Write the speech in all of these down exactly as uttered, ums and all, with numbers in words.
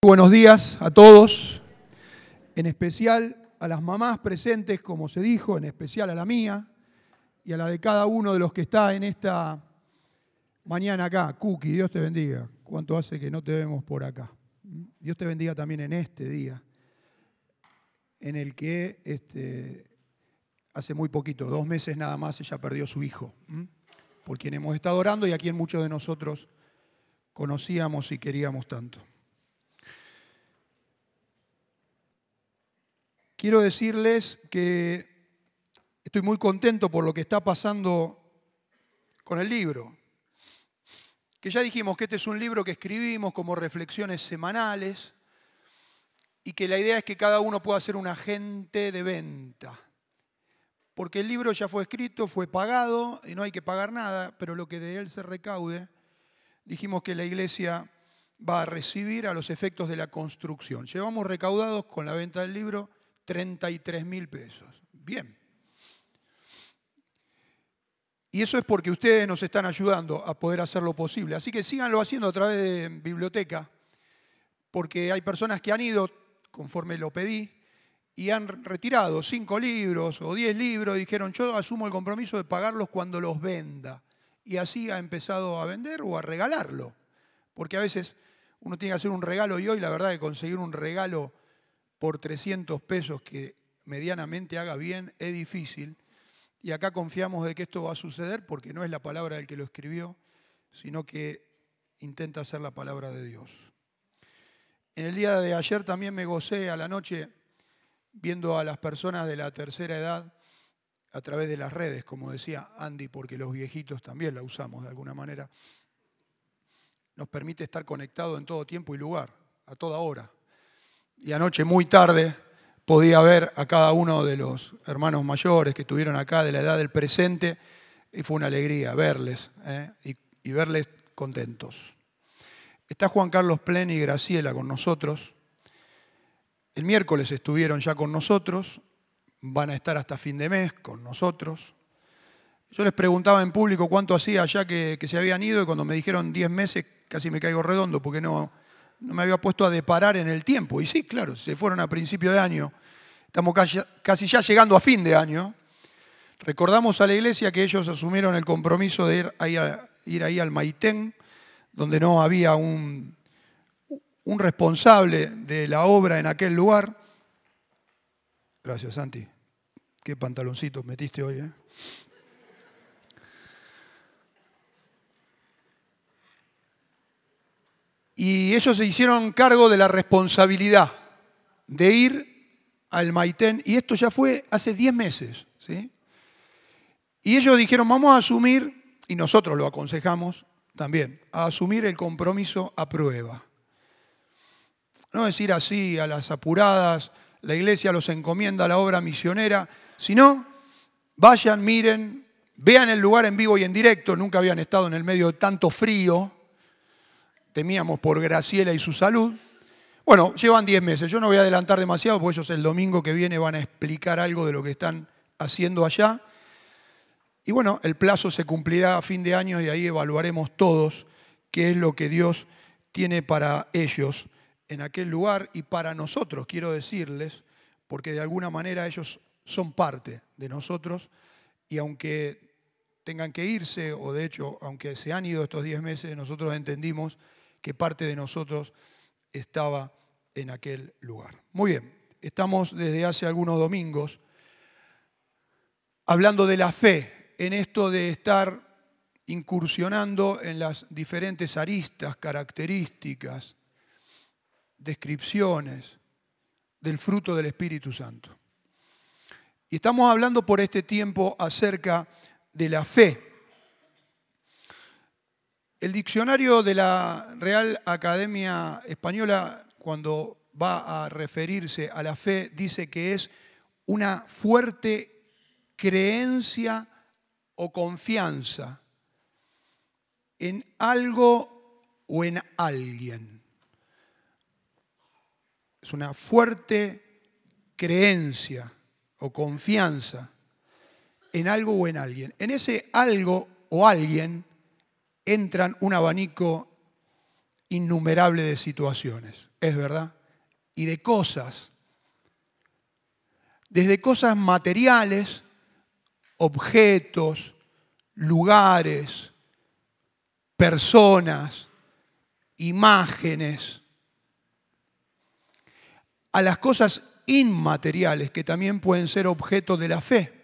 Buenos días a todos, en especial a las mamás presentes, como se dijo, en especial a la mía y a la de cada uno de los que está en esta mañana acá. Cookie, Dios te bendiga. ¿Cuánto hace que no te vemos por acá? Dios te bendiga también en este día, en el que este, hace muy poquito, dos meses nada más, ella perdió su hijo, ¿m? por quien hemos estado orando y a quien muchos de nosotros conocíamos y queríamos tanto. Quiero decirles que estoy muy contento por lo que está pasando con el libro. Que ya dijimos que este es un libro que escribimos como reflexiones semanales y que la idea es que cada uno pueda ser un agente de venta. Porque el libro ya fue escrito, fue pagado y no hay que pagar nada, pero lo que de él se recaude, dijimos que la iglesia va a recibir a los efectos de la construcción. Llevamos recaudados con la venta del libro treinta y tres mil pesos. Bien. Y eso es porque ustedes nos están ayudando a poder hacer lo posible. Así que síganlo haciendo a través de biblioteca, porque hay personas que han ido, conforme lo pedí, y han retirado cinco libros o diez libros y dijeron, yo asumo el compromiso de pagarlos cuando los venda. Y así ha empezado a vender o a regalarlo. Porque a veces uno tiene que hacer un regalo y hoy la verdad que conseguir un regalo por trescientos pesos que medianamente haga bien es difícil. Y acá confiamos de que esto va a suceder porque no es la palabra del que lo escribió, sino que intenta ser la palabra de Dios. En el día de ayer también me gocé a la noche viendo a las personas de la tercera edad a través de las redes, como decía Andy, porque los viejitos también la usamos de alguna manera. Nos permite estar conectados en todo tiempo y lugar, a toda hora. Y anoche muy tarde podía ver a cada uno de los hermanos mayores que estuvieron acá de la edad del presente y fue una alegría verles ¿eh? y, y verles contentos. Está Juan Carlos Plen y Graciela con nosotros. El miércoles estuvieron ya con nosotros, van a estar hasta fin de mes con nosotros. Yo les preguntaba en público cuánto hacía ya que, que se habían ido y cuando me dijeron diez meses casi me caigo redondo porque no... No me había puesto a deparar en el tiempo. Y sí, claro, se fueron a principio de año. Estamos casi, casi ya llegando a fin de año. Recordamos a la iglesia que ellos asumieron el compromiso de ir ahí, a, ir ahí al Maitén, donde no había un, un responsable de la obra en aquel lugar. Gracias, Santi. Qué pantaloncitos metiste hoy, ¿eh? Y ellos se hicieron cargo de la responsabilidad de ir al Maitén. Y esto ya fue hace diez meses. ¿sí? Y ellos dijeron, vamos a asumir, y nosotros lo aconsejamos también, a asumir el compromiso a prueba. No decir así a las apuradas, la iglesia los encomienda a la obra misionera, sino vayan, miren, vean el lugar en vivo y en directo. Nunca habían estado en el medio de tanto frío. Temíamos por Graciela y su salud. Bueno, llevan diez meses. Yo no voy a adelantar demasiado porque ellos el domingo que viene van a explicar algo de lo que están haciendo allá. Y bueno, el plazo se cumplirá a fin de año y ahí evaluaremos todos qué es lo que Dios tiene para ellos en aquel lugar y para nosotros, quiero decirles, porque de alguna manera ellos son parte de nosotros y aunque tengan que irse, o de hecho, aunque se han ido estos diez meses, nosotros entendimos que parte de nosotros estaba en aquel lugar. Muy bien, estamos desde hace algunos domingos hablando de la fe, en esto de estar incursionando en las diferentes aristas, características, descripciones del fruto del Espíritu Santo. Y estamos hablando por este tiempo acerca de la fe. El diccionario de la Real Academia Española, cuando va a referirse a la fe, dice que es una fuerte creencia o confianza en algo o en alguien. Es una fuerte creencia o confianza en algo o en alguien. En ese algo o alguien entran un abanico innumerables de situaciones, es verdad, y de cosas, desde cosas materiales, objetos, lugares, personas, imágenes, a las cosas inmateriales que también pueden ser objeto de la fe.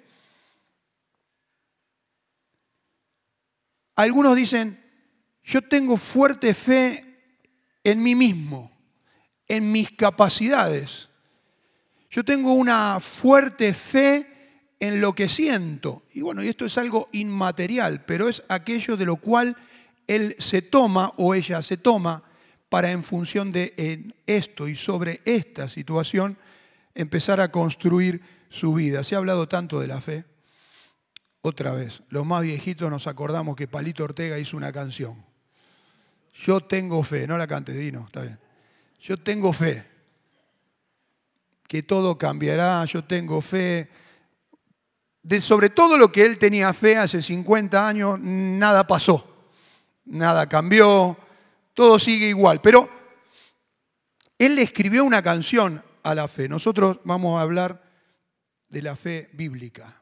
Algunos dicen, yo tengo fuerte fe en mí mismo, en mis capacidades. Yo tengo una fuerte fe en lo que siento. Y bueno, y esto es algo inmaterial, pero es aquello de lo cual él se toma o ella se toma para, en función de en esto y sobre esta situación, empezar a construir su vida. Se ha hablado tanto de la fe. Otra vez, los más viejitos nos acordamos que Palito Ortega hizo una canción. Yo tengo fe, no la cantes, Dino, está bien. Yo tengo fe, que todo cambiará, yo tengo fe. De sobre todo lo que él tenía fe hace cincuenta años, nada pasó, nada cambió, todo sigue igual. Pero él le escribió una canción a la fe. Nosotros vamos a hablar de la fe bíblica.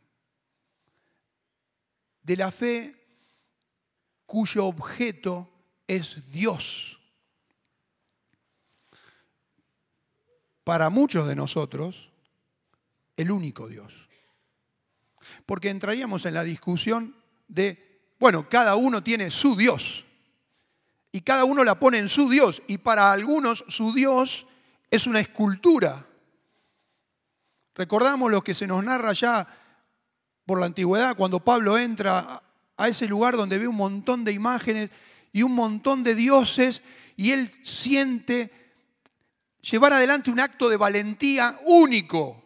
De la fe cuyo objeto es Dios. Para muchos de nosotros, el único Dios. Porque entraríamos en la discusión de, bueno, cada uno tiene su Dios. Y cada uno la pone en su Dios. Y para algunos su Dios es una escultura. Recordamos lo que se nos narra ya por la antigüedad, cuando Pablo entra a ese lugar donde ve un montón de imágenes y un montón de dioses, y él siente llevar adelante un acto de valentía único,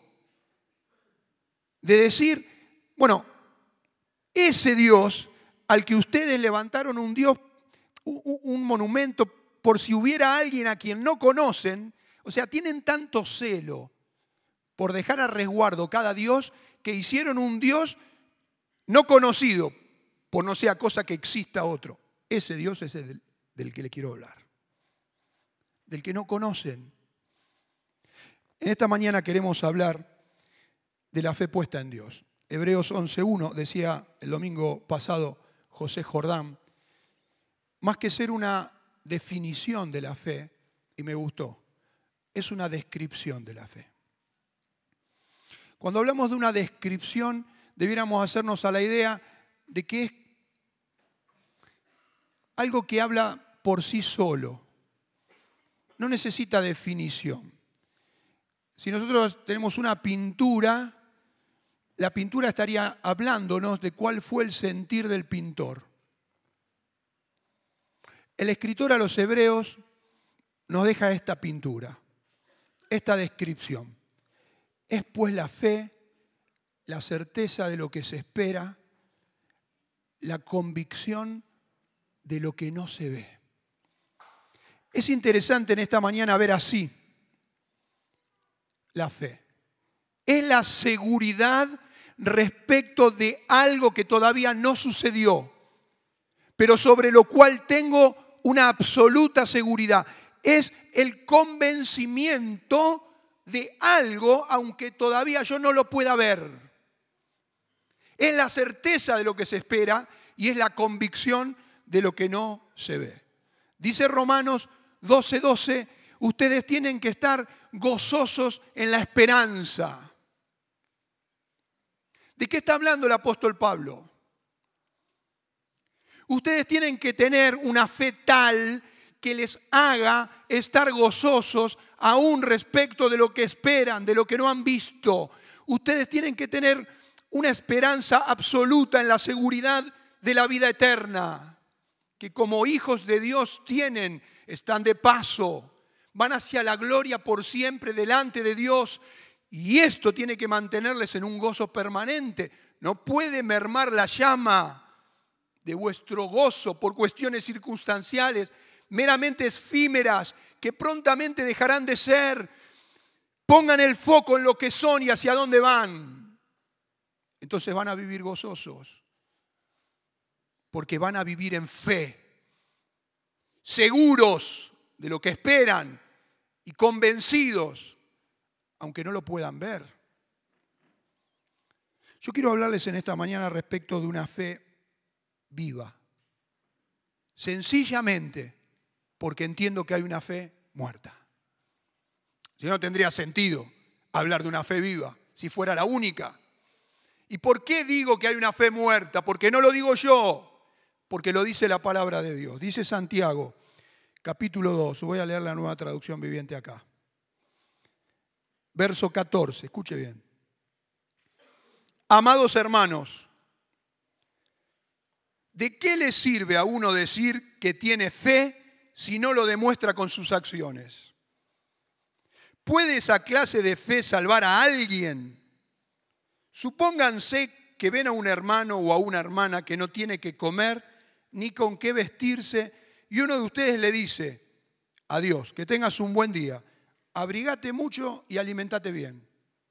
de decir, bueno, ese Dios al que ustedes levantaron un Dios, un monumento, por si hubiera alguien a quien no conocen, o sea, tienen tanto celo por dejar a resguardo cada Dios, que hicieron un Dios no conocido, por no sea cosa que exista otro. Ese Dios es el del, del que le quiero hablar, del que no conocen. En esta mañana queremos hablar de la fe puesta en Dios. Hebreos once uno decía el domingo pasado José Jordán, más que ser una definición de la fe, y me gustó, es una descripción de la fe. Cuando hablamos de una descripción, debiéramos hacernos a la idea de que es algo que habla por sí solo. No necesita definición. Si nosotros tenemos una pintura, la pintura estaría hablándonos de cuál fue el sentir del pintor. El escritor a los Hebreos nos deja esta pintura, esta descripción. Es pues la fe, la certeza de lo que se espera, la convicción de lo que no se ve. Es interesante en esta mañana ver así la fe. Es la seguridad respecto de algo que todavía no sucedió, pero sobre lo cual tengo una absoluta seguridad. Es el convencimiento de algo, aunque todavía yo no lo pueda ver. Es la certeza de lo que se espera y es la convicción de lo que no se ve. Dice Romanos doce doce, ustedes tienen que estar gozosos en la esperanza. ¿De qué está hablando el apóstol Pablo? Ustedes tienen que tener una fe tal que les haga estar gozosos aún respecto de lo que esperan, de lo que no han visto. Ustedes tienen que tener una esperanza absoluta en la seguridad de la vida eterna, que como hijos de Dios tienen, están de paso, van hacia la gloria por siempre delante de Dios, y esto tiene que mantenerles en un gozo permanente. No puede mermar la llama de vuestro gozo por cuestiones circunstanciales, meramente efímeras, que prontamente dejarán de ser. Pongan el foco en lo que son y hacia dónde van. Entonces van a vivir gozosos, porque van a vivir en fe, seguros de lo que esperan y convencidos, aunque no lo puedan ver. Yo quiero hablarles en esta mañana respecto de una fe viva. Sencillamente porque entiendo que hay una fe muerta. Si no, tendría sentido hablar de una fe viva, si fuera la única. ¿Y por qué digo que hay una fe muerta? Porque no lo digo yo, porque lo dice la palabra de Dios. Dice Santiago, capítulo dos, voy a leer la Nueva Traducción Viviente acá. Verso catorce, escuche bien. Amados hermanos, ¿de qué le sirve a uno decir que tiene fe si no lo demuestra con sus acciones? ¿Puede esa clase de fe salvar a alguien? Supónganse que ven a un hermano o a una hermana que no tiene que comer ni con qué vestirse y uno de ustedes le dice, adiós, que tengas un buen día, abrigate mucho y alimentate bien.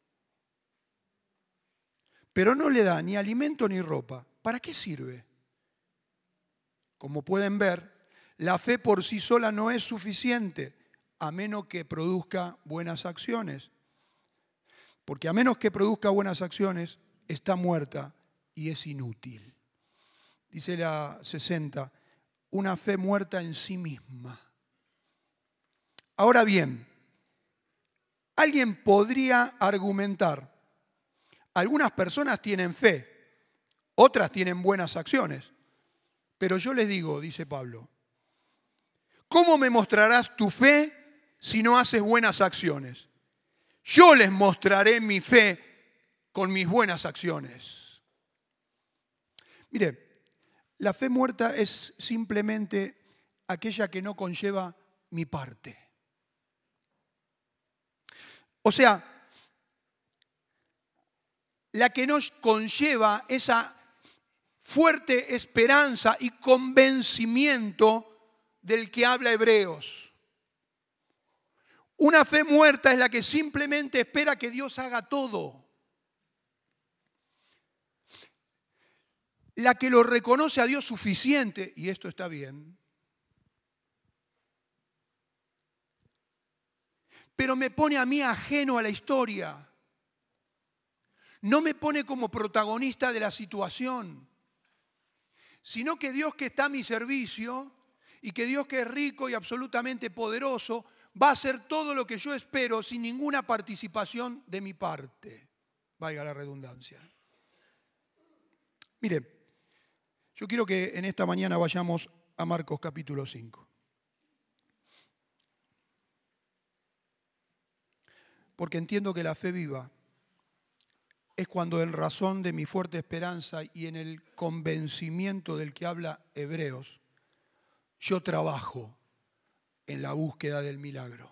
Pero no le da ni alimento ni ropa. ¿Para qué sirve? Como pueden ver, la fe por sí sola no es suficiente, a menos que produzca buenas acciones. Porque a menos que produzca buenas acciones, está muerta y es inútil. Dice la sesenta, una fe muerta en sí misma. Ahora bien, alguien podría argumentar, algunas personas tienen fe, otras tienen buenas acciones. Pero yo les digo, dice Pablo, ¿cómo me mostrarás tu fe si no haces buenas acciones? Yo les mostraré mi fe con mis buenas acciones. Mire, la fe muerta es simplemente aquella que no conlleva mi parte. O sea, la que nos conlleva esa fuerte esperanza y convencimiento del que habla Hebreos. Una fe muerta es la que simplemente espera que Dios haga todo. La que lo reconoce a Dios suficiente, y esto está bien, pero me pone a mí ajeno a la historia. No me pone como protagonista de la situación, sino que Dios que está a mi servicio y que Dios que es rico y absolutamente poderoso va a hacer todo lo que yo espero sin ninguna participación de mi parte, valga la redundancia. Mire, yo quiero que en esta mañana vayamos a Marcos capítulo cinco. Porque entiendo que la fe viva es cuando en razón de mi fuerte esperanza y en el convencimiento del que habla Hebreos, yo trabajo en la búsqueda del milagro.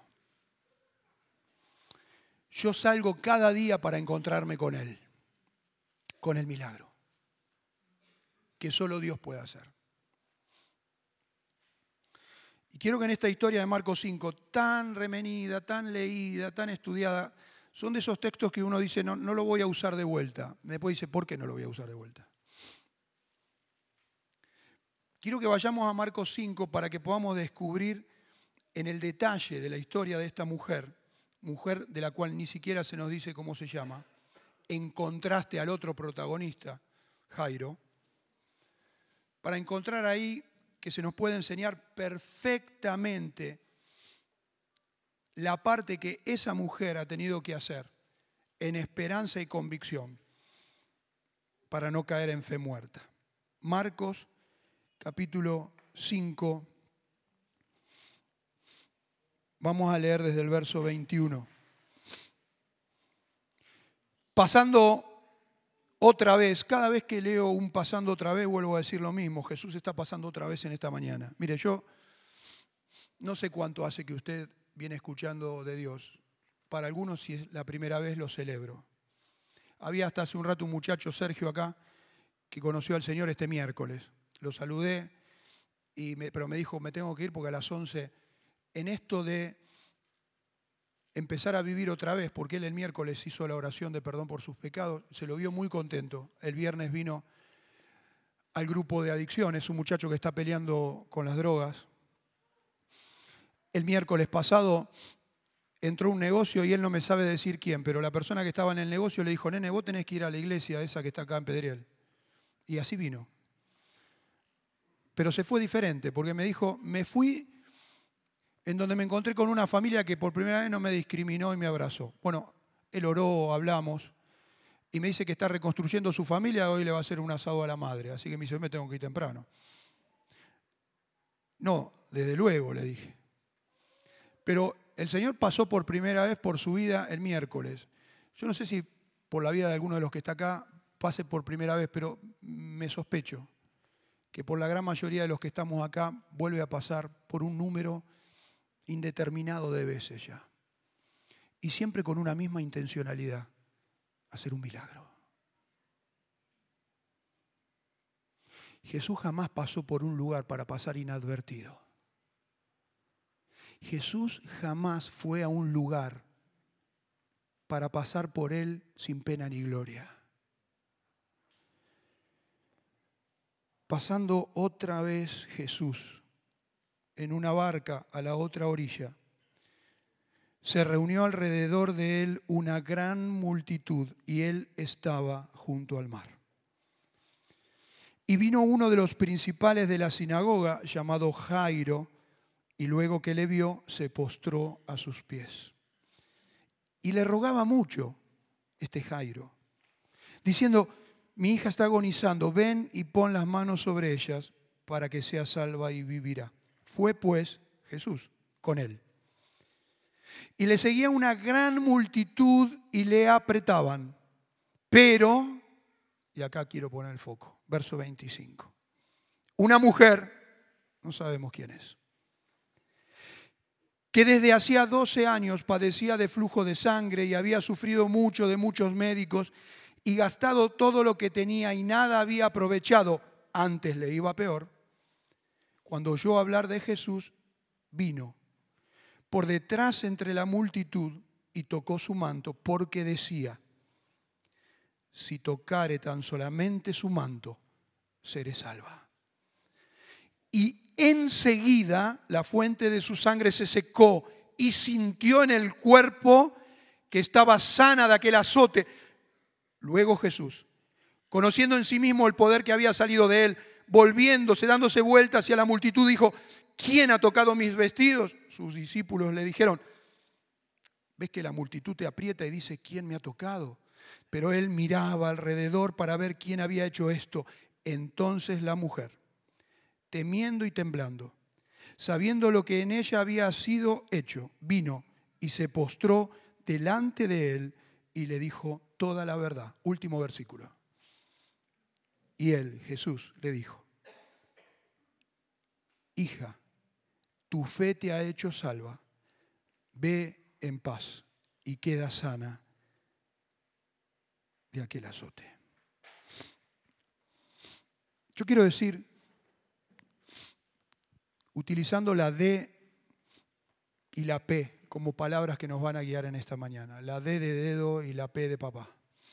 Yo salgo cada día para encontrarme con Él, con el milagro, que solo Dios puede hacer. Y quiero que en esta historia de Marcos cinco, tan remenida, tan leída, tan estudiada, son de esos textos que uno dice, no, no lo voy a usar de vuelta. Después dice, ¿por qué no lo voy a usar de vuelta? Quiero que vayamos a Marcos cinco para que podamos descubrir en el detalle de la historia de esta mujer, mujer de la cual ni siquiera se nos dice cómo se llama, en contraste al otro protagonista, Jairo, para encontrar ahí que se nos puede enseñar perfectamente la parte que esa mujer ha tenido que hacer en esperanza y convicción para no caer en fe muerta. Marcos capítulo cinco, vamos a leer desde el verso veintiuno. Pasando otra vez, cada vez que leo un pasando otra vez, vuelvo a decir lo mismo, Jesús está pasando otra vez en esta mañana. Mire, yo no sé cuánto hace que usted viene escuchando de Dios. Para algunos, si es la primera vez, lo celebro. Había hasta hace un rato un muchacho, Sergio, acá, que conoció al Señor este miércoles. Lo saludé, y me, pero me dijo, me tengo que ir porque a las once, en esto de empezar a vivir otra vez, porque él el miércoles hizo la oración de perdón por sus pecados, se lo vio muy contento. El viernes vino al grupo de adicciones, un muchacho que está peleando con las drogas. el miércoles pasado entró a un negocio y él no me sabe decir quién, pero la persona que estaba en el negocio le dijo, nene, vos tenés que ir a la iglesia esa que está acá en Pedriel. Y así vino. Pero se fue diferente, porque me dijo, me fui en donde me encontré con una familia que por primera vez no me discriminó y me abrazó. Bueno, él oró, hablamos, y me dice que está reconstruyendo su familia, hoy le va a hacer un asado a la madre, así que me dice, me tengo que ir temprano. No, desde luego, le dije. Pero el Señor pasó por primera vez por su vida el miércoles. Yo no sé si por la vida de alguno de los que está acá pase por primera vez, pero me sospecho que por la gran mayoría de los que estamos acá vuelve a pasar por un número indeterminado de veces ya. Y siempre con una misma intencionalidad, hacer un milagro. Jesús jamás pasó por un lugar para pasar inadvertido. Jesús jamás fue a un lugar para pasar por él sin pena ni gloria. Pasando otra vez Jesús en una barca a la otra orilla, se reunió alrededor de él una gran multitud y él estaba junto al mar. Y vino uno de los principales de la sinagoga, llamado Jairo, y luego que le vio, se postró a sus pies. Y le rogaba mucho este Jairo, diciendo, mi hija está agonizando, ven y pon las manos sobre ellas para que sea salva y vivirá. Fue pues Jesús con él. Y le seguía una gran multitud y le apretaban. Pero, y acá quiero poner el foco, verso veinticinco. Una mujer, no sabemos quién es, que desde hacía doce años padecía de flujo de sangre y había sufrido mucho de muchos médicos y gastado todo lo que tenía y nada había aprovechado, antes le iba peor, cuando oyó hablar de Jesús, vino por detrás entre la multitud y tocó su manto, porque decía, si tocare tan solamente su manto, seré salva. Y enseguida la fuente de su sangre se secó y sintió en el cuerpo que estaba sana de aquel azote. Luego Jesús, conociendo en sí mismo el poder que había salido de él, volviéndose, dándose vuelta hacia la multitud, dijo, ¿quién ha tocado mis vestidos? Sus discípulos le dijeron, ¿ves que la multitud te aprieta y dice, ¿quién me ha tocado? Pero él miraba alrededor para ver quién había hecho esto. Entonces la mujer, temiendo y temblando, sabiendo lo que en ella había sido hecho, vino y se postró delante de él y le dijo toda la verdad. Último versículo. Y él, Jesús, le dijo, hija, tu fe te ha hecho salva, ve en paz y queda sana de aquel azote. Yo quiero decir, utilizando la D y la P como palabras que nos van a guiar en esta mañana, la D de dedo y la P de papá,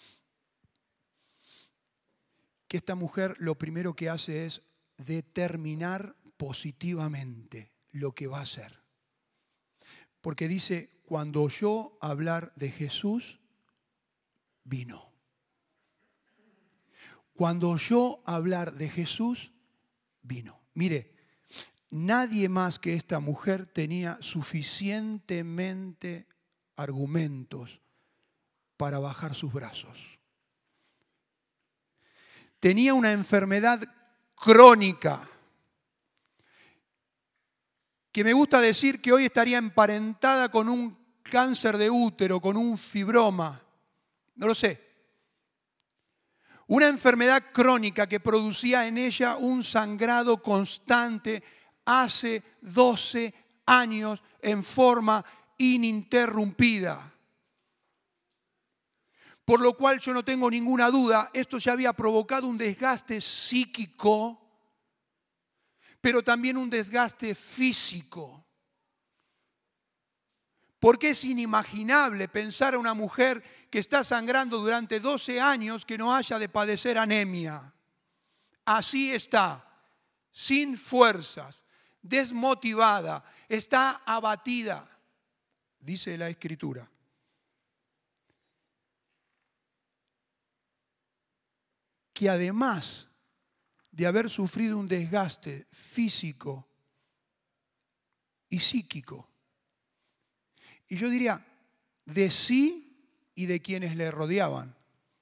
que esta mujer lo primero que hace es determinar positivamente lo que va a hacer. Porque dice, cuando oyó hablar de Jesús, vino. Cuando oyó hablar de Jesús, vino. Mire, nadie más que esta mujer tenía suficientemente argumentos para bajar sus brazos. Tenía una enfermedad crónica, que me gusta decir que hoy estaría emparentada con un cáncer de útero, con un fibroma, no lo sé. Una enfermedad crónica que producía en ella un sangrado constante hace doce años en forma ininterrumpida. Por lo cual yo no tengo ninguna duda, esto ya había provocado un desgaste psíquico, pero también un desgaste físico. Porque es inimaginable pensar a una mujer que está sangrando durante doce años que no haya de padecer anemia. Así está, sin fuerzas, desmotivada, está abatida, dice la Escritura. Que además de haber sufrido un desgaste físico y psíquico, y yo diría de sí y de quienes le rodeaban,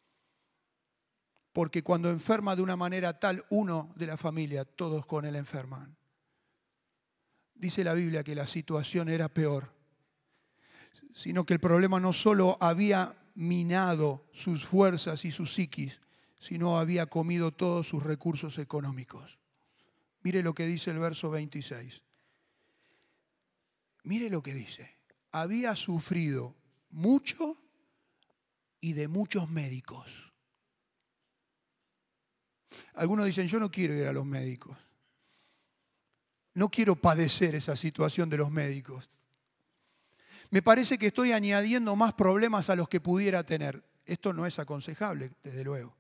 porque cuando enferma de una manera tal uno de la familia, todos con él enferman. Dice la Biblia que la situación era peor, sino que el problema no solo había minado sus fuerzas y su psiquis, sino había comido todos sus recursos económicos. Mire lo que dice el verso veintiséis. Mire lo que dice. Había sufrido mucho y de muchos médicos. Algunos dicen, yo no quiero ir a los médicos. No quiero padecer esa situación de los médicos. Me parece que estoy añadiendo más problemas a los que pudiera tener. Esto no es aconsejable, desde luego.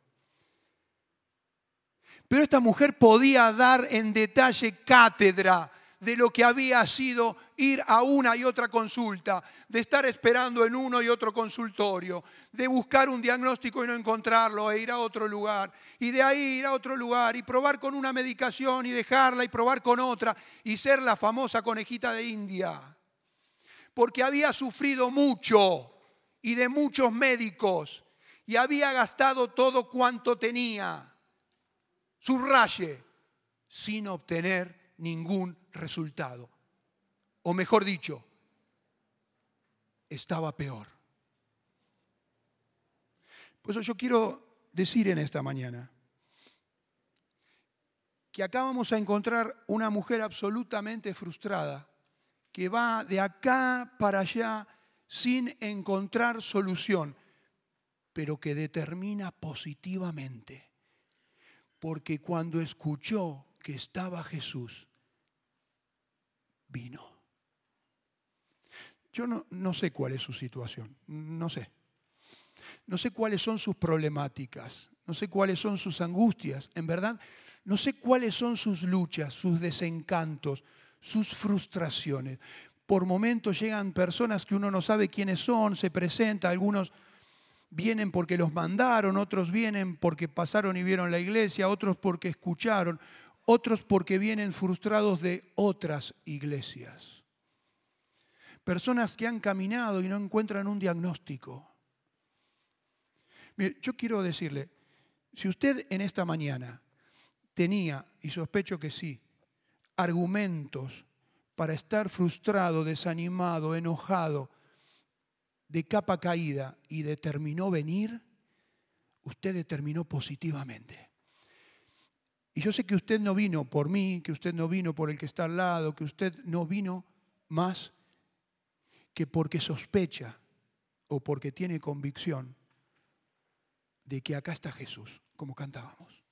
Pero esta mujer podía dar en detalle cátedra de lo que había sido ir a una y otra consulta, de estar esperando en uno y otro consultorio, de buscar un diagnóstico y no encontrarlo e ir a otro lugar, y de ahí ir a otro lugar y probar con una medicación y dejarla y probar con otra y ser la famosa conejita de India. Porque había sufrido mucho y de muchos médicos y había gastado todo cuanto tenía, subraye, sin obtener ningún resultado. O mejor dicho, estaba peor. Por eso yo quiero decir en esta mañana que acá vamos a encontrar una mujer absolutamente frustrada que va de acá para allá sin encontrar solución, pero que determina positivamente. Porque cuando escuchó que estaba Jesús, vino. Yo no, no sé cuál es su situación, no sé. No sé cuáles son sus problemáticas, no sé cuáles son sus angustias, en verdad, no sé cuáles son sus luchas, sus desencantos, sus frustraciones. Por momentos llegan personas que uno no sabe quiénes son, se presentan, algunos vienen porque los mandaron, otros vienen porque pasaron y vieron la iglesia, otros porque escucharon, otros porque vienen frustrados de otras iglesias. Personas que han caminado y no encuentran un diagnóstico. Mire, yo quiero decirle, si usted en esta mañana tenía, y sospecho que sí, argumentos para estar frustrado, desanimado, enojado, de capa caída y determinó venir, usted determinó positivamente. Y yo sé que usted no vino por mí, que usted no vino por el que está al lado, que usted no vino más que porque sospecha o porque tiene convicción de que acá está Jesús, como cantábamos.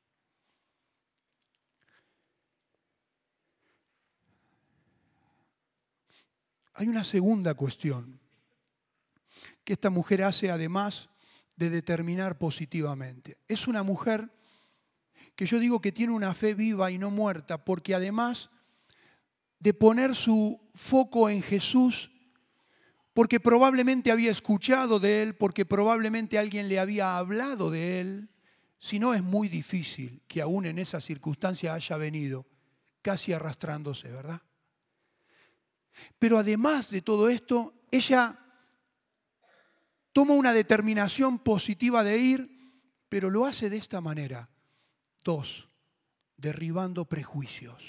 Hay una segunda cuestión que esta mujer hace además de determinar positivamente. Es una mujer que yo digo que tiene una fe viva y no muerta, porque además de poner su foco en Jesús, porque probablemente había escuchado de Él, porque probablemente alguien le había hablado de Él, si no es muy difícil que aún en esa circunstancia haya venido, casi arrastrándose, ¿verdad? Pero además de todo esto, ella toma una determinación positiva de ir, pero lo hace de esta manera. Dos, derribando prejuicios.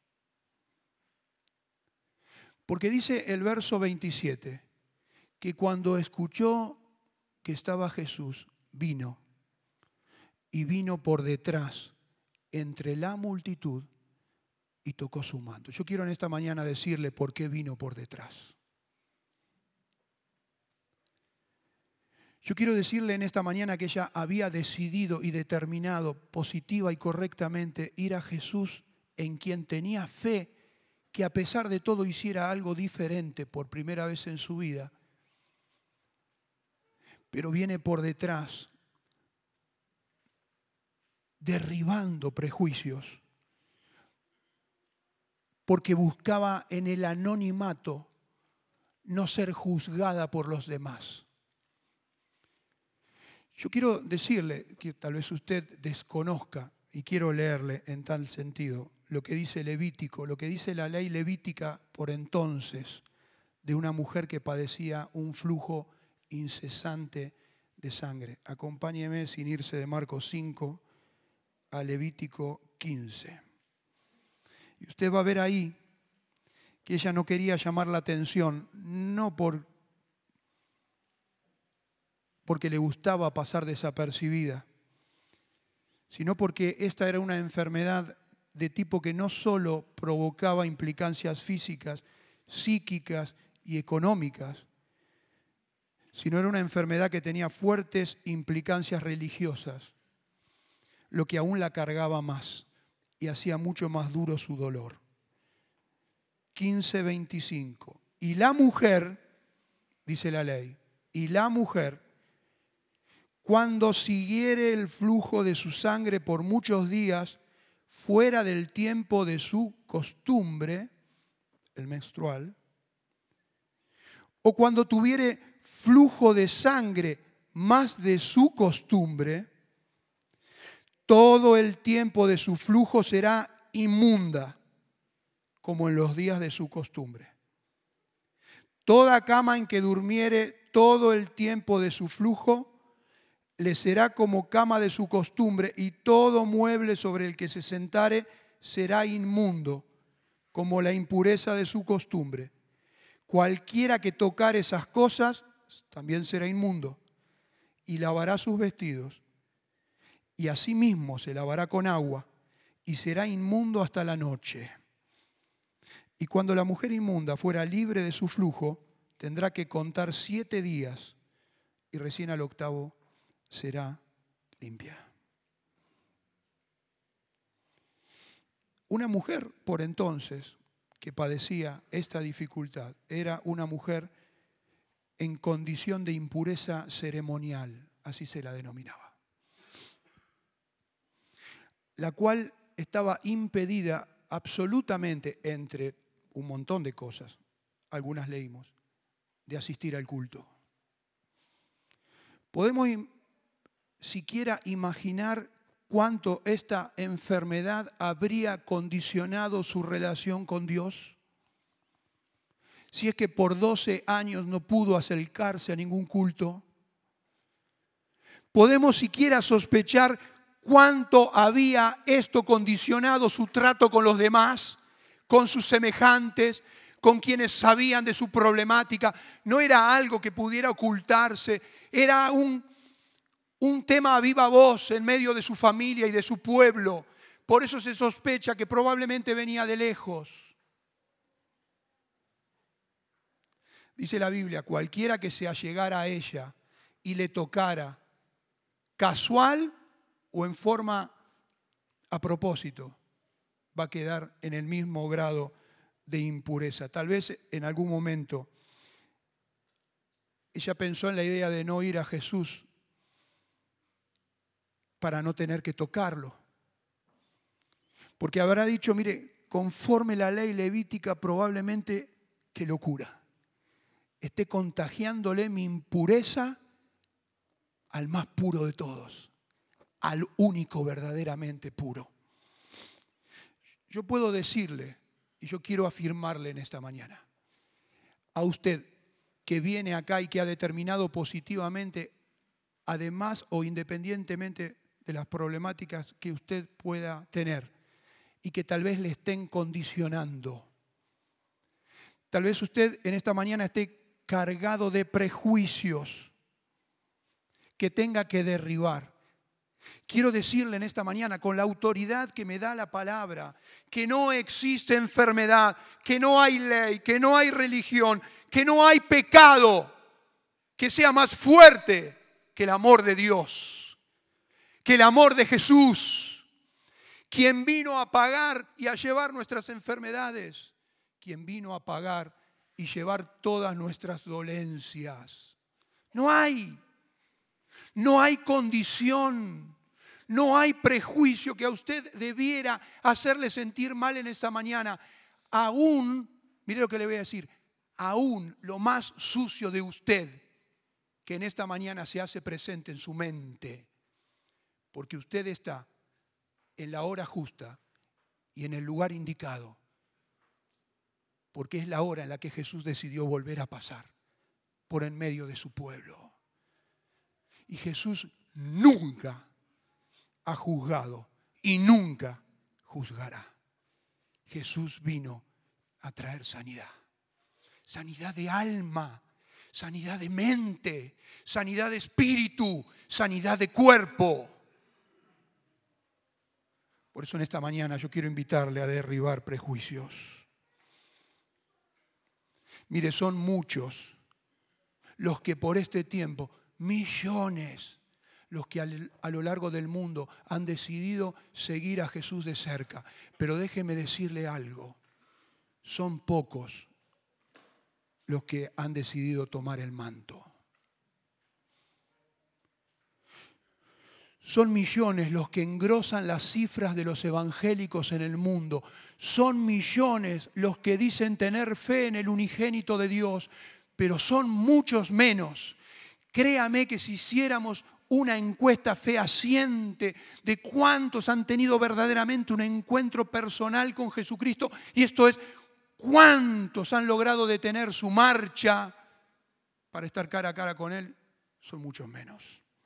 Porque dice el verso veintisiete, que cuando escuchó que estaba Jesús, vino. Y vino por detrás, entre la multitud, y tocó su manto. Yo quiero en esta mañana decirle por qué vino por detrás. Yo quiero decirle en esta mañana que ella había decidido y determinado positiva y correctamente ir a Jesús, en quien tenía fe que a pesar de todo hiciera algo diferente por primera vez en su vida. Pero viene por detrás, derribando prejuicios, porque buscaba en el anonimato no ser juzgada por los demás. Yo quiero decirle que tal vez usted desconozca, y quiero leerle en tal sentido, lo que dice Levítico, lo que dice la ley levítica por entonces, de una mujer que padecía un flujo incesante de sangre. Acompáñeme sin irse de Marcos cinco a Levítico quince. Y usted va a ver ahí que ella no quería llamar la atención, no por, porque le gustaba pasar desapercibida, sino porque esta era una enfermedad de tipo que no solo provocaba implicancias físicas, psíquicas y económicas, sino era una enfermedad que tenía fuertes implicancias religiosas, lo que aún la cargaba más y hacía mucho más duro su dolor. quince veinticinco. Y la mujer, dice la ley, y la mujer, cuando siguiere el flujo de su sangre por muchos días, fuera del tiempo de su costumbre, el menstrual, o cuando tuviere flujo de sangre más de su costumbre, todo el tiempo de su flujo será inmunda, como en los días de su costumbre. Toda cama en que durmiere todo el tiempo de su flujo, le será como cama de su costumbre, y todo mueble sobre el que se sentare será inmundo, como la impureza de su costumbre. Cualquiera que tocare esas cosas también será inmundo, y lavará sus vestidos, y asimismo se lavará con agua, y será inmundo hasta la noche. Y cuando la mujer inmunda fuera libre de su flujo, tendrá que contar siete días, y recién al octavo será limpia. Una mujer, por entonces, que padecía esta dificultad, era una mujer en condición de impureza ceremonial, así se la denominaba, la cual estaba impedida absolutamente, entre un montón de cosas, algunas leímos, de asistir al culto. Podemos siquiera imaginar cuánto esta enfermedad habría condicionado su relación con Dios. Si es que por doce años no pudo acercarse a ningún culto. Podemos siquiera sospechar cuánto había esto condicionado su trato con los demás, con sus semejantes, con quienes sabían de su problemática. No era algo que pudiera ocultarse, era un, un tema a viva voz en medio de su familia y de su pueblo. Por eso se sospecha que probablemente venía de lejos. Dice la Biblia, cualquiera que se allegara a ella y le tocara, casual o en forma a propósito, va a quedar en el mismo grado de impureza. Tal vez en algún momento ella pensó en la idea de no ir a Jesús para no tener que tocarlo. Porque habrá dicho, mire, conforme la ley levítica probablemente que locura. Esté contagiándole mi impureza al más puro de todos, al único verdaderamente puro. Yo puedo decirle, y yo quiero afirmarle en esta mañana, a usted que viene acá y que ha determinado positivamente, además o independientemente de las problemáticas que usted pueda tener y que tal vez le estén condicionando. Tal vez usted en esta mañana esté cargado de prejuicios que tenga que derribar. Quiero decirle en esta mañana, con la autoridad que me da la palabra, que no existe enfermedad, que no hay ley, que no hay religión, que no hay pecado que sea más fuerte que el amor de Dios, que el amor de Jesús, quien vino a pagar y a llevar nuestras enfermedades, quien vino a pagar y llevar todas nuestras dolencias. No hay, no hay condición, no hay prejuicio que a usted debiera hacerle sentir mal en esta mañana. aún, mire lo que le voy a decir, aún lo más sucio de usted, que en esta mañana se hace presente en su mente, porque usted está en la hora justa y en el lugar indicado, porque es la hora en la que Jesús decidió volver a pasar por en medio de su pueblo. Y Jesús nunca ha juzgado y nunca juzgará. Jesús vino a traer sanidad. Sanidad de alma, sanidad de mente, sanidad de espíritu, sanidad de cuerpo. Por eso en esta mañana yo quiero invitarle a derribar prejuicios. Mire, son muchos los que por este tiempo, millones, los que a lo largo del mundo han decidido seguir a Jesús de cerca. Pero déjeme decirle algo, son pocos los que han decidido tomar el manto. Son millones los que engrosan las cifras de los evangélicos en el mundo. Son millones los que dicen tener fe en el unigénito de Dios, pero son muchos menos. Créame que si hiciéramos una encuesta fehaciente de cuántos han tenido verdaderamente un encuentro personal con Jesucristo, y esto es, cuántos han logrado detener su marcha para estar cara a cara con Él, son muchos menos.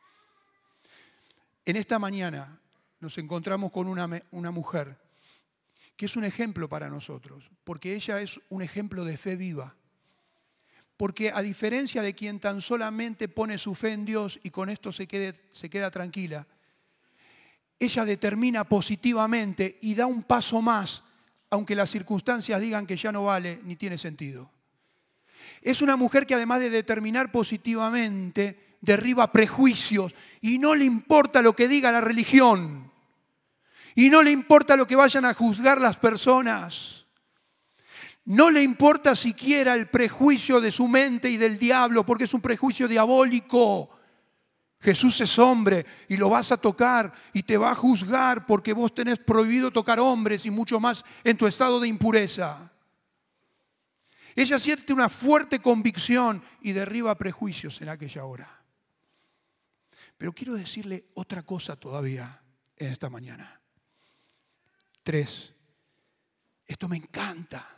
En esta mañana nos encontramos con una, una mujer que es un ejemplo para nosotros, porque ella es un ejemplo de fe viva. Porque a diferencia de quien tan solamente pone su fe en Dios y con esto se, quede, se queda tranquila, ella determina positivamente y da un paso más, aunque las circunstancias digan que ya no vale ni tiene sentido. Es una mujer que además de determinar positivamente, derriba prejuicios y no le importa lo que diga la religión y no le importa lo que vayan a juzgar las personas. No le importa siquiera el prejuicio de su mente y del diablo, porque es un prejuicio diabólico. Jesús es hombre y lo vas a tocar y te va a juzgar porque vos tenés prohibido tocar hombres y mucho más en tu estado de impureza. Ella siente una fuerte convicción y derriba prejuicios en aquella hora. Pero quiero decirle otra cosa todavía en esta mañana. Tres. Esto me encanta.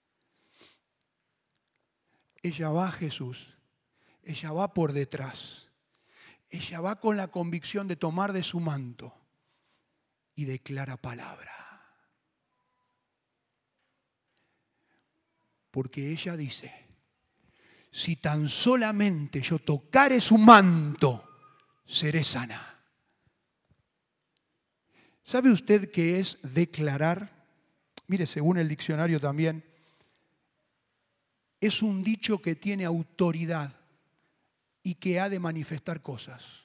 Ella va a Jesús, ella va por detrás, ella va con la convicción de tomar de su manto y declara palabra. Porque ella dice, si tan solamente yo tocare su manto, seré sana. ¿Sabe usted qué es declarar? Mire, según el diccionario también, es un dicho que tiene autoridad y que ha de manifestar cosas.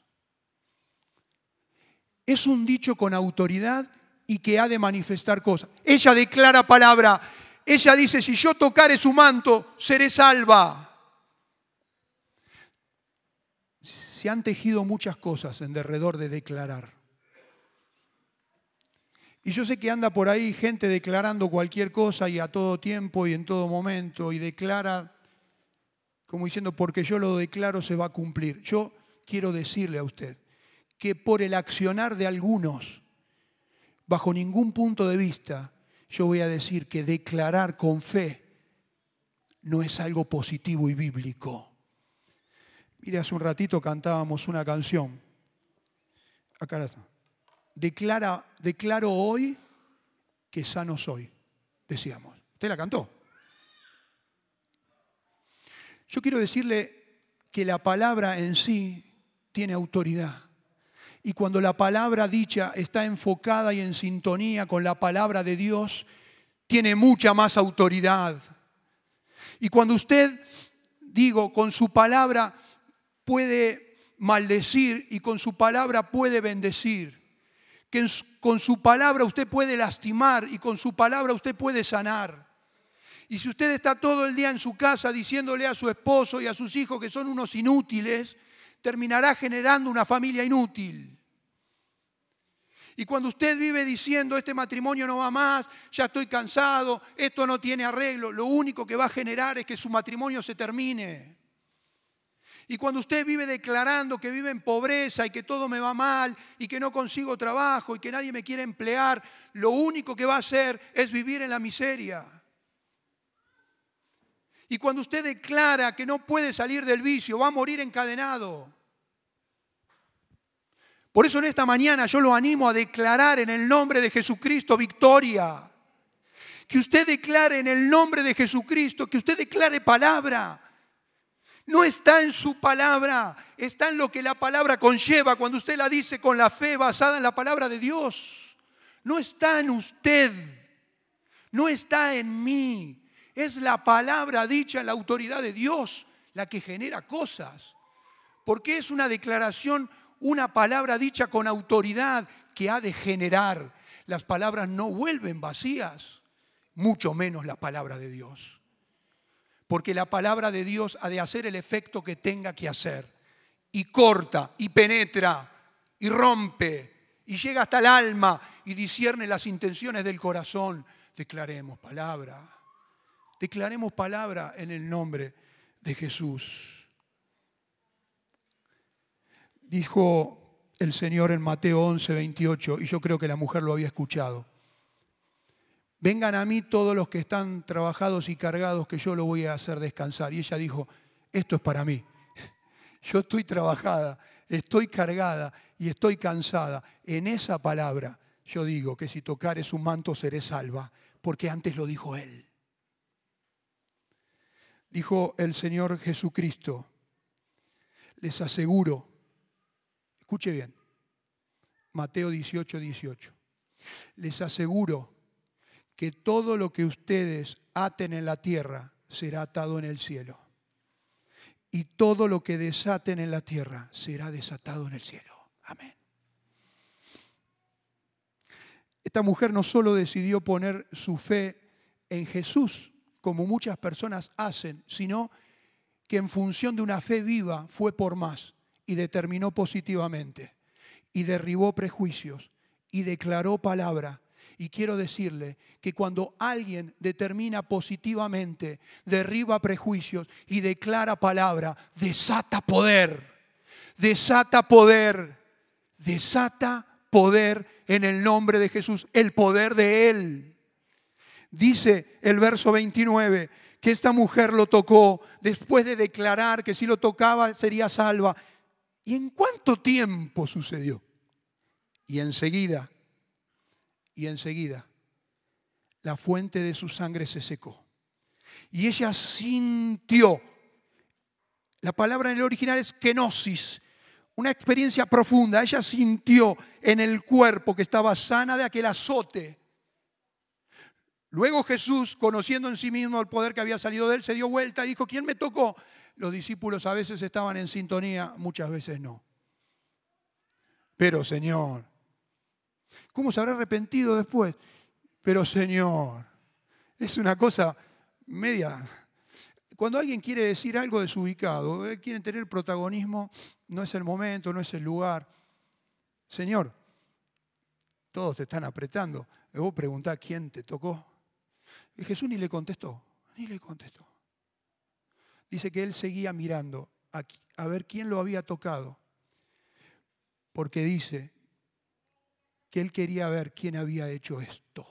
Es un dicho con autoridad y que ha de manifestar cosas. Ella declara palabra. Ella dice, si yo tocare su manto, seré salva. Se han tejido muchas cosas en derredor de declarar. Y yo sé que anda por ahí gente declarando cualquier cosa y a todo tiempo y en todo momento y declara como diciendo, porque yo lo declaro se va a cumplir. Yo quiero decirle a usted que por el accionar de algunos, bajo ningún punto de vista, yo voy a decir que declarar con fe no es algo positivo y bíblico. Mire, hace un ratito cantábamos una canción. Acá la está. Declara, declaro hoy que sano soy, decíamos. ¿Usted la cantó? Yo quiero decirle que la palabra en sí tiene autoridad. Y cuando la palabra dicha está enfocada y en sintonía con la palabra de Dios, tiene mucha más autoridad. Y cuando usted, digo, con su palabra puede maldecir y con su palabra puede bendecir, que con su palabra usted puede lastimar y con su palabra usted puede sanar. Y si usted está todo el día en su casa diciéndole a su esposo y a sus hijos que son unos inútiles, terminará generando una familia inútil. Y cuando usted vive diciendo, este matrimonio no va más, ya estoy cansado, esto no tiene arreglo, lo único que va a generar es que su matrimonio se termine. Y cuando usted vive declarando que vive en pobreza y que todo me va mal y que no consigo trabajo y que nadie me quiere emplear, lo único que va a hacer es vivir en la miseria. Y cuando usted declara que no puede salir del vicio, va a morir encadenado. Por eso en esta mañana yo lo animo a declarar en el nombre de Jesucristo victoria. Que usted declare en el nombre de Jesucristo, que usted declare palabra. No está en su palabra, está en lo que la palabra conlleva cuando usted la dice con la fe basada en la palabra de Dios. No está en usted, no está en mí. Es la palabra dicha en la autoridad de Dios la que genera cosas. Porque es una declaración, una palabra dicha con autoridad que ha de generar. Las palabras no vuelven vacías, mucho menos la palabra de Dios. Porque la palabra de Dios ha de hacer el efecto que tenga que hacer. Y corta, y penetra, y rompe, y llega hasta el alma, y discierne las intenciones del corazón. Declaremos palabra. Declaremos palabra en el nombre de Jesús. Dijo el Señor en Mateo once, veintiocho, y yo creo que la mujer lo había escuchado. Vengan a mí todos los que están trabajados y cargados, que yo lo voy a hacer descansar. Y ella dijo, esto es para mí. Yo estoy trabajada, estoy cargada y estoy cansada. En esa palabra yo digo que si tocare su manto seré salva, porque antes lo dijo Él. Dijo el Señor Jesucristo, les aseguro, escuche bien, Mateo dieciocho, dieciocho, les aseguro que todo lo que ustedes aten en la tierra será atado en el cielo. Y todo lo que desaten en la tierra será desatado en el cielo. Amén. Esta mujer no solo decidió poner su fe en Jesús, como muchas personas hacen, sino que en función de una fe viva fue por más y determinó positivamente y derribó prejuicios y declaró palabra. Y quiero decirle que cuando alguien determina positivamente, derriba prejuicios y declara palabra, desata poder, desata poder, desata poder en el nombre de Jesús, el poder de Él. Dice el verso veintinueve que esta mujer lo tocó después de declarar que si lo tocaba sería salva. ¿Y en cuánto tiempo sucedió? Y enseguida Y enseguida la fuente de su sangre se secó. Y ella sintió. La palabra en el original es kenosis. Una experiencia profunda. Ella sintió en el cuerpo que estaba sana de aquel azote. Luego Jesús, conociendo en sí mismo el poder que había salido de él, se dio vuelta y dijo, ¿quién me tocó? Los discípulos a veces estaban en sintonía, muchas veces no. Pero Señor, ¿cómo se habrá arrepentido después? Pero Señor, es una cosa media. Cuando alguien quiere decir algo desubicado, eh, quieren tener protagonismo, no es el momento, no es el lugar. Señor, todos te están apretando. Y vos preguntás quién te tocó. Y Jesús ni le contestó, ni le contestó. Dice que él seguía mirando a, a ver quién lo había tocado. Porque dice que él quería ver quién había hecho esto.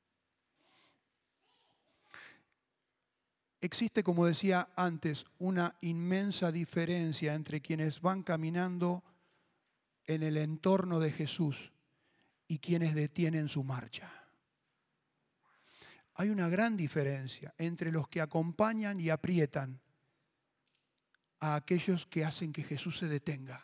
Existe, como decía antes, una inmensa diferencia entre quienes van caminando en el entorno de Jesús y quienes detienen su marcha. Hay una gran diferencia entre los que acompañan y aprietan a aquellos que hacen que Jesús se detenga.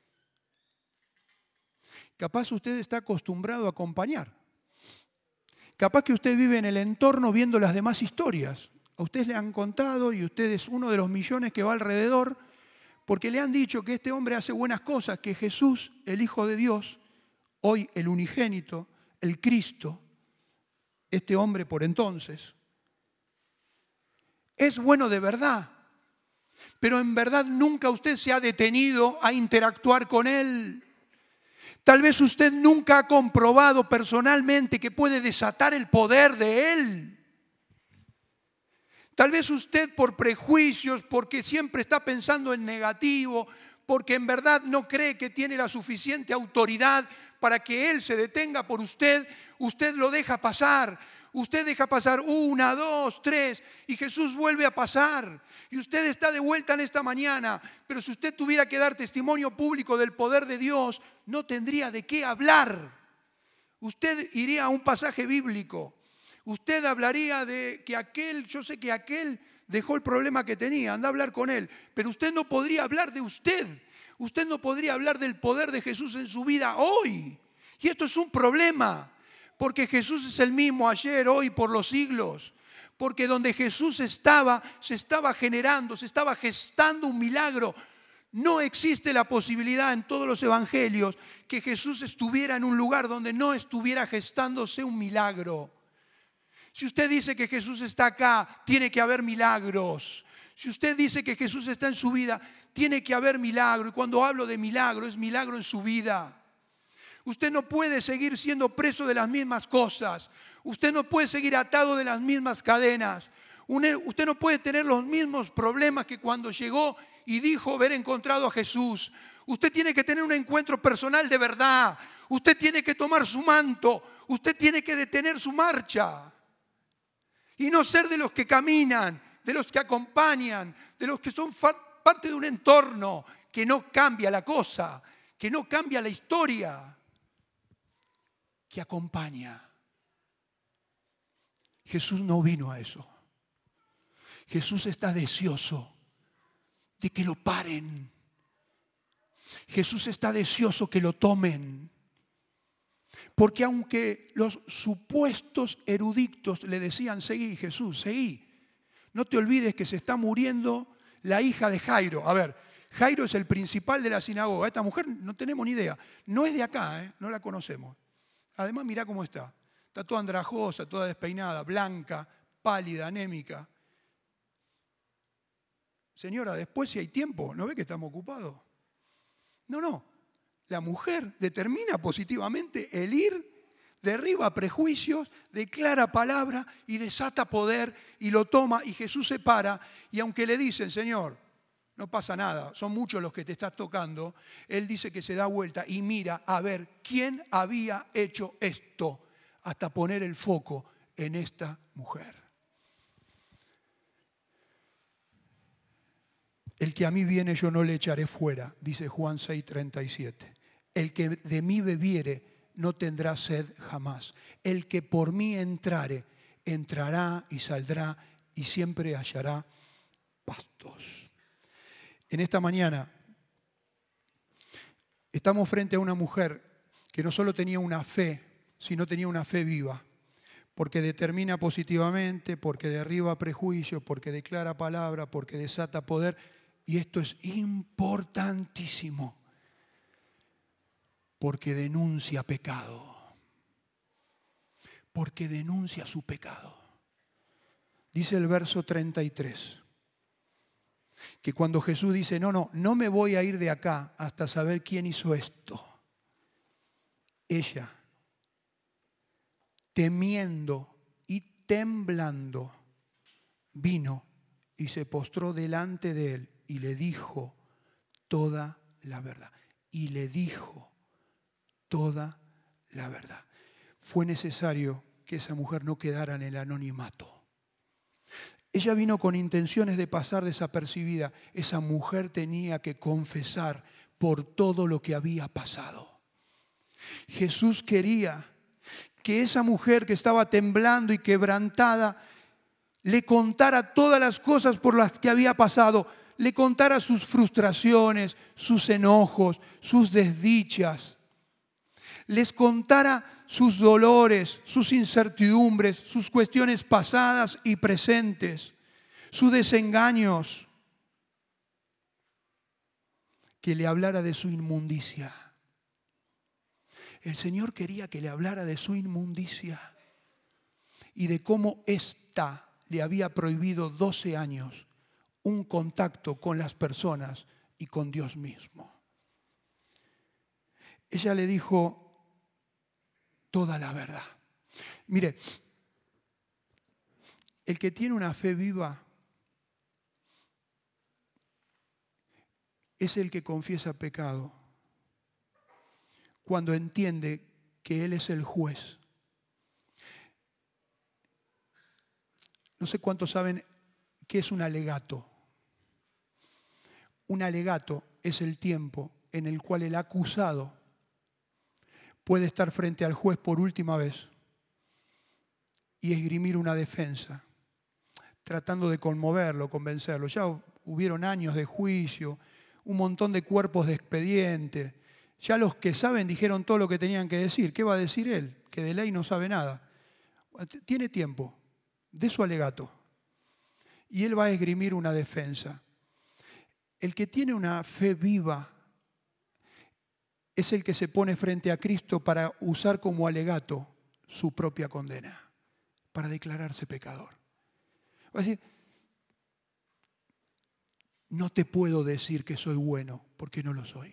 Capaz usted está acostumbrado a acompañar. Capaz que usted vive en el entorno viendo las demás historias. A usted le han contado y usted es uno de los millones que va alrededor porque le han dicho que este hombre hace buenas cosas, que Jesús, el Hijo de Dios, hoy el unigénito, el Cristo, este hombre por entonces, es bueno de verdad. Pero en verdad nunca usted se ha detenido a interactuar con Él. Tal vez usted nunca ha comprobado personalmente que puede desatar el poder de Él. Tal vez usted por prejuicios, porque siempre está pensando en negativo, porque en verdad no cree que tiene la suficiente autoridad para que Él se detenga por usted, usted lo deja pasar. Usted deja pasar una, dos, tres y Jesús vuelve a pasar. Y usted está de vuelta en esta mañana. Pero si usted tuviera que dar testimonio público del poder de Dios, no tendría de qué hablar. Usted iría a un pasaje bíblico. Usted hablaría de que aquel, yo sé que aquel dejó el problema que tenía, anda a hablar con él. Pero usted no podría hablar de usted. Usted no podría hablar del poder de Jesús en su vida hoy. Y esto es un problema. Porque Jesús es el mismo ayer, hoy, por los siglos. Porque donde Jesús estaba, se estaba generando, se estaba gestando un milagro. No existe la posibilidad en todos los evangelios que Jesús estuviera en un lugar donde no estuviera gestándose un milagro. Si usted dice que Jesús está acá, tiene que haber milagros. Si usted dice que Jesús está en su vida, tiene que haber milagro. Y cuando hablo de milagro, es milagro en su vida. Usted no puede seguir siendo preso de las mismas cosas. Usted no puede seguir atado de las mismas cadenas. Usted no puede tener los mismos problemas que cuando llegó y dijo haber encontrado a Jesús. Usted tiene que tener un encuentro personal de verdad. Usted tiene que tomar su manto. Usted tiene que detener su marcha. Y no ser de los que caminan, de los que acompañan, de los que son parte de un entorno que no cambia la cosa, que no cambia la historia, que acompaña. Jesús no vino a eso. Jesús está deseoso de que lo paren. Jesús está deseoso que lo tomen. Porque aunque los supuestos eruditos le decían, seguí Jesús, seguí. No te olvides que se está muriendo la hija de Jairo. A ver, Jairo es el principal de la sinagoga. Esta mujer no tenemos ni idea. No es de acá, ¿eh? No la conocemos. Además, mirá cómo está. Está toda andrajosa, toda despeinada, blanca, pálida, anémica. Señora, después si hay tiempo, ¿no ve que estamos ocupados? No, no. La mujer determina positivamente el ir, derriba prejuicios, declara palabra y desata poder y lo toma y Jesús se para. Y aunque le dicen, Señor, no pasa nada, son muchos los que te estás tocando, Él dice que se da vuelta y mira a ver quién había hecho esto hasta poner el foco en esta mujer. El que a mí viene yo no le echaré fuera, dice Juan seis treinta y siete. El que de mí bebiere no tendrá sed jamás. El que por mí entrare, entrará y saldrá y siempre hallará pastos. En esta mañana estamos frente a una mujer que no solo tenía una fe, sino tenía una fe viva, porque determina positivamente, porque derriba prejuicios, porque declara palabra, porque desata poder. Y esto es importantísimo, porque denuncia pecado, porque denuncia su pecado. Dice el verso treinta y tres. Que cuando Jesús dice, no, no, no me voy a ir de acá hasta saber quién hizo esto. Ella, temiendo y temblando, vino y se postró delante de él y le dijo toda la verdad. Y le dijo toda la verdad. Fue necesario que esa mujer no quedara en el anonimato. Ella vino con intenciones de pasar desapercibida. Esa mujer tenía que confesar por todo lo que había pasado. Jesús quería que esa mujer que estaba temblando y quebrantada le contara todas las cosas por las que había pasado, le contara sus frustraciones, sus enojos, sus desdichas, les contara sus dolores, sus incertidumbres, sus cuestiones pasadas y presentes, sus desengaños, que le hablara de su inmundicia. El Señor quería que le hablara de su inmundicia y de cómo ésta le había prohibido doce años un contacto con las personas y con Dios mismo. ella le dijo toda la verdad. Mire, el que tiene una fe viva es el que confiesa pecado cuando entiende que Él es el juez. No sé cuántos saben qué es un alegato. Un alegato es el tiempo en el cual el acusado puede estar frente al juez por última vez y esgrimir una defensa, tratando de conmoverlo, convencerlo. Ya hubieron años de juicio, un montón de cuerpos de expediente. Ya los que saben dijeron todo lo que tenían que decir. ¿Qué va a decir él? Que de ley no sabe nada. Tiene tiempo, de su alegato. Y él va a esgrimir una defensa. El que tiene una fe viva es el que se pone frente a Cristo para usar como alegato su propia condena, para declararse pecador. Va a decir, no te puedo decir que soy bueno, porque no lo soy.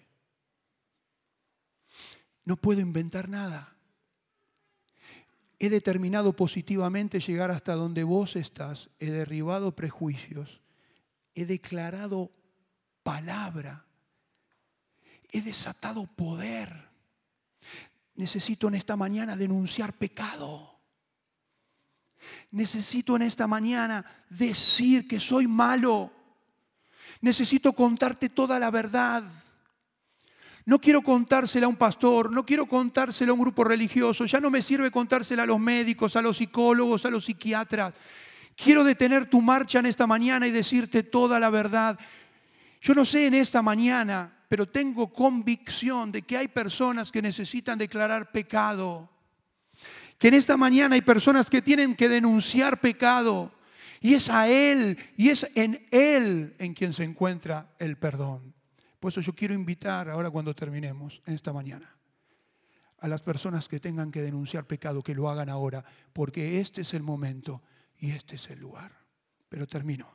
No puedo inventar nada. He determinado positivamente llegar hasta donde vos estás. He derribado prejuicios. He declarado palabra. He desatado poder. Necesito en esta mañana denunciar pecado. Necesito en esta mañana decir que soy malo. Necesito contarte toda la verdad. No quiero contársela a un pastor, no quiero contársela a un grupo religioso. Ya no me sirve contársela a los médicos, a los psicólogos, a los psiquiatras. Quiero detener tu marcha en esta mañana y decirte toda la verdad. Yo no sé en esta mañana, pero tengo convicción de que hay personas que necesitan declarar pecado. Que en esta mañana hay personas que tienen que denunciar pecado. Y es a Él, y es en Él en quien se encuentra el perdón. Por eso yo quiero invitar, ahora cuando terminemos, en esta mañana, a las personas que tengan que denunciar pecado, que lo hagan ahora, porque este es el momento y este es el lugar. Pero termino.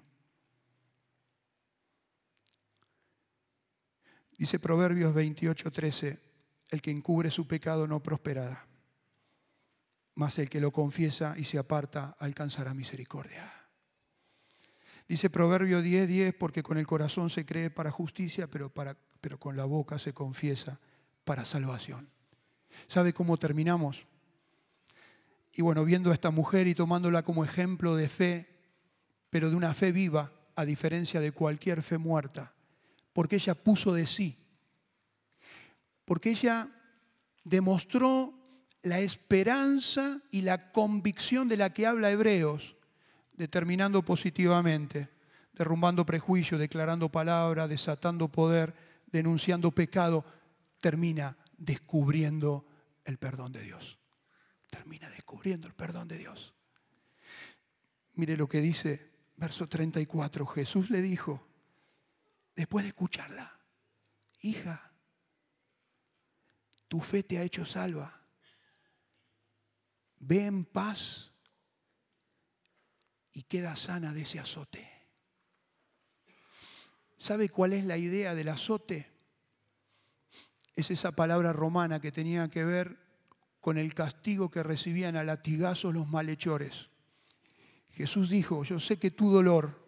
Dice Proverbios veintiocho, trece, el que encubre su pecado no prosperará, mas el que lo confiesa y se aparta alcanzará misericordia. Dice Proverbio diez, diez, porque con el corazón se cree para justicia, pero, para, pero con la boca se confiesa para salvación. ¿Sabe cómo terminamos? Y bueno, viendo a esta mujer y tomándola como ejemplo de fe, pero de una fe viva, a diferencia de cualquier fe muerta, porque ella puso de sí, porque ella demostró la esperanza y la convicción de la que habla Hebreos, determinando positivamente, derrumbando prejuicios, declarando palabra, desatando poder, denunciando pecado, termina descubriendo el perdón de Dios. Termina descubriendo el perdón de Dios. Mire lo que dice verso treinta y cuatro. Jesús le dijo, después de escucharla, hija, tu fe te ha hecho salva. Ve en paz y queda sana de ese azote. ¿Sabe cuál es la idea del azote? Es esa palabra romana que tenía que ver con el castigo que recibían a latigazos los malhechores. Jesús dijo, yo sé que tu dolor,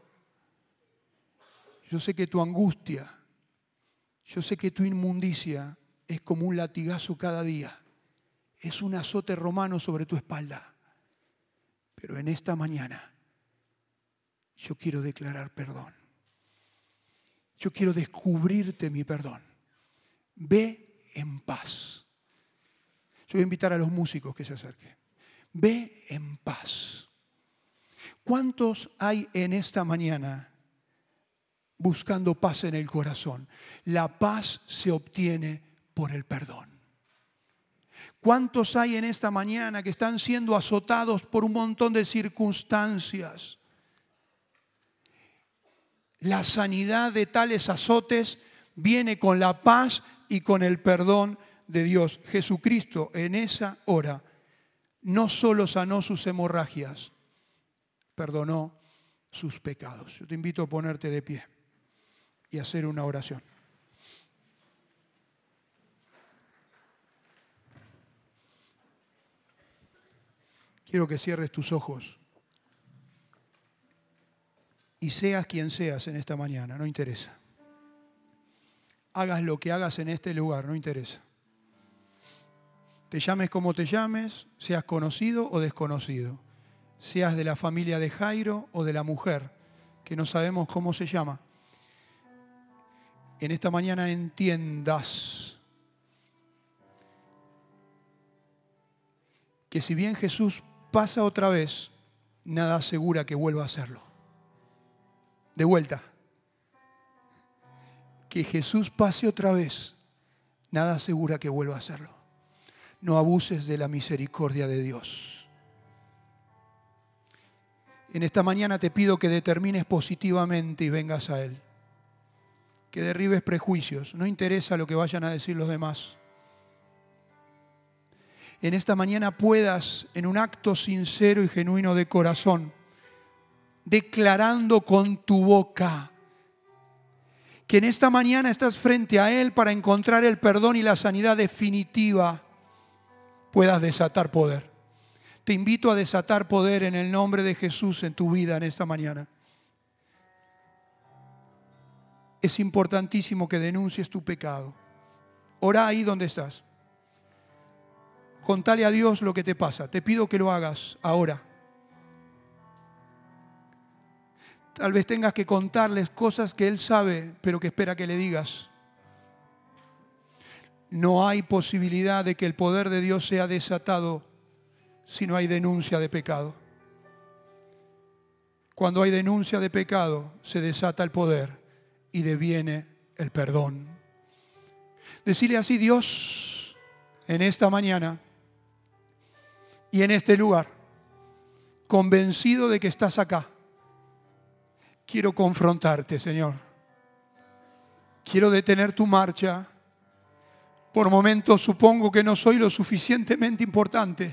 yo sé que tu angustia, yo sé que tu inmundicia es como un latigazo cada día. Es un azote romano sobre tu espalda. Pero en esta mañana yo quiero declarar perdón. Yo quiero descubrirte mi perdón. Ve en paz. Yo voy a invitar a los músicos que se acerquen. Ve en paz. ¿Cuántos hay en esta mañana buscando paz en el corazón? La paz se obtiene por el perdón. ¿Cuántos hay en esta mañana que están siendo azotados por un montón de circunstancias? La sanidad de tales azotes viene con la paz y con el perdón de Dios. Jesucristo en esa hora no solo sanó sus hemorragias, perdonó sus pecados. Yo te invito a ponerte de pie y hacer una oración. Quiero que cierres tus ojos y seas quien seas en esta mañana, no interesa. Hagas lo que hagas en este lugar, no interesa. Te llames como te llames, seas conocido o desconocido. Seas de la familia de Jairo o de la mujer, que no sabemos cómo se llama. En esta mañana entiendas que si bien Jesús pasa otra vez, nada asegura que vuelva a hacerlo. De vuelta. Que Jesús pase otra vez, nada asegura que vuelva a hacerlo. No abuses de la misericordia de Dios. En esta mañana te pido que determines positivamente y vengas a Él. Que derribes prejuicios. No interesa lo que vayan a decir los demás. En esta mañana puedas, en un acto sincero y genuino de corazón, declarando con tu boca que en esta mañana estás frente a Él para encontrar el perdón y la sanidad definitiva, puedas desatar poder. Te invito a desatar poder en el nombre de Jesús en tu vida en esta mañana. Es importantísimo que denuncies tu pecado. Ora ahí donde estás. Contale a Dios lo que te pasa. Te pido que lo hagas ahora. Tal vez tengas que contarles cosas que Él sabe, pero que espera que le digas. No hay posibilidad de que el poder de Dios sea desatado si no hay denuncia de pecado. Cuando hay denuncia de pecado, se desata el poder y deviene el perdón. Decirle así: Dios, en esta mañana y en este lugar, convencido de que estás acá, quiero confrontarte, Señor. Quiero detener tu marcha. Por momentos supongo que no soy lo suficientemente importante.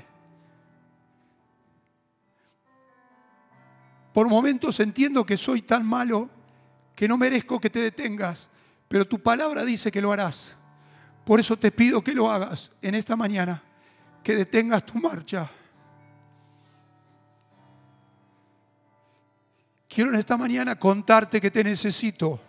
Por momentos entiendo que soy tan malo que no merezco que te detengas, pero tu palabra dice que lo harás. Por eso te pido que lo hagas en esta mañana, que detengas tu marcha. Quiero en esta mañana contarte que te necesito,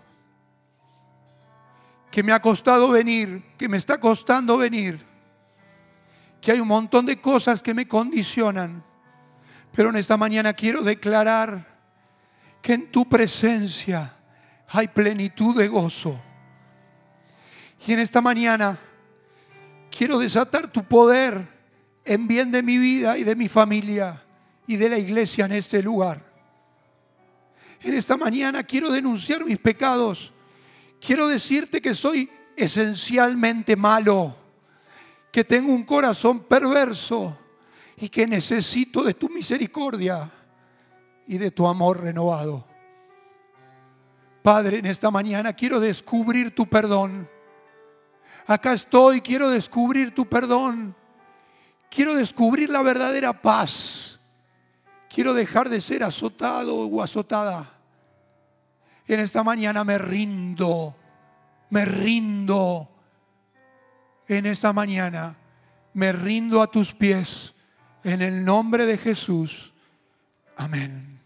que me ha costado venir, que me está costando venir, que hay un montón de cosas que me condicionan, pero en esta mañana quiero declarar que en tu presencia hay plenitud de gozo. Y en esta mañana quiero desatar tu poder en bien de mi vida y de mi familia y de la iglesia en este lugar. En esta mañana quiero denunciar mis pecados. Quiero decirte que soy esencialmente malo, que tengo un corazón perverso y que necesito de tu misericordia y de tu amor renovado. Padre, en esta mañana quiero descubrir tu perdón. Acá estoy, quiero descubrir tu perdón. Quiero descubrir la verdadera paz. Quiero dejar de ser azotado o azotada. En esta mañana me rindo, me rindo. En esta mañana me rindo a tus pies. En el nombre de Jesús. Amén.